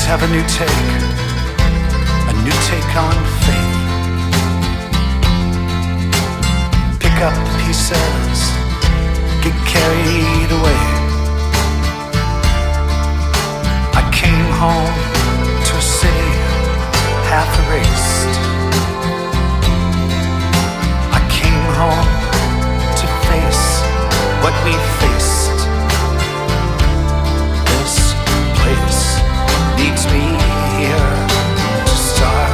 have a new take on faith. Pick up the pieces, get carried away. I came home to a city half erased. I came home to face what we faced. This place needs me here to start.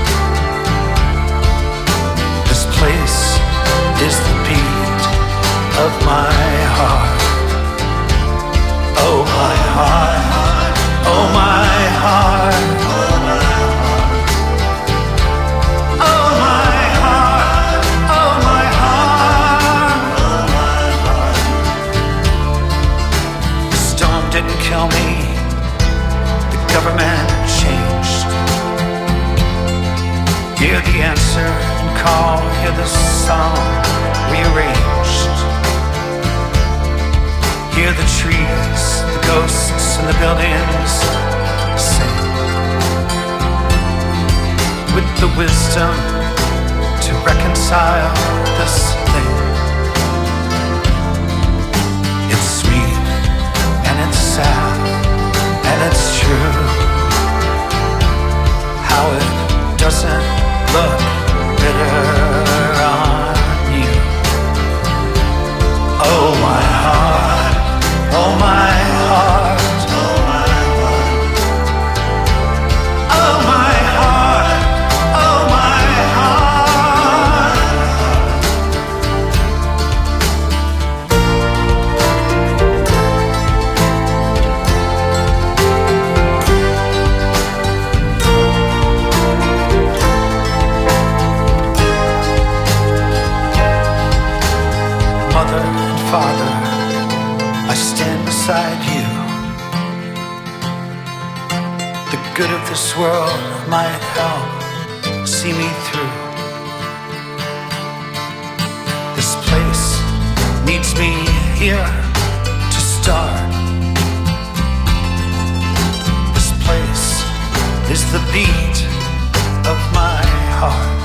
This place is the beat of my heart. Oh my heart, oh my heart, oh my heart, oh my heart. The storm didn't kill me, the government changed. Hear the answer and call, hear the song rearranged. Hear the trees, the ghosts and the buildings sing, with the wisdom to reconcile this thing. It's sweet and it's sad and it's true, how it doesn't look bitter on you. Oh my heart, oh my heart, oh my heart, oh my heart, oh my heart. Mother and father, I stand beside you. The good of this world might help see me through. This place needs me here to start. This place is the beat of my heart.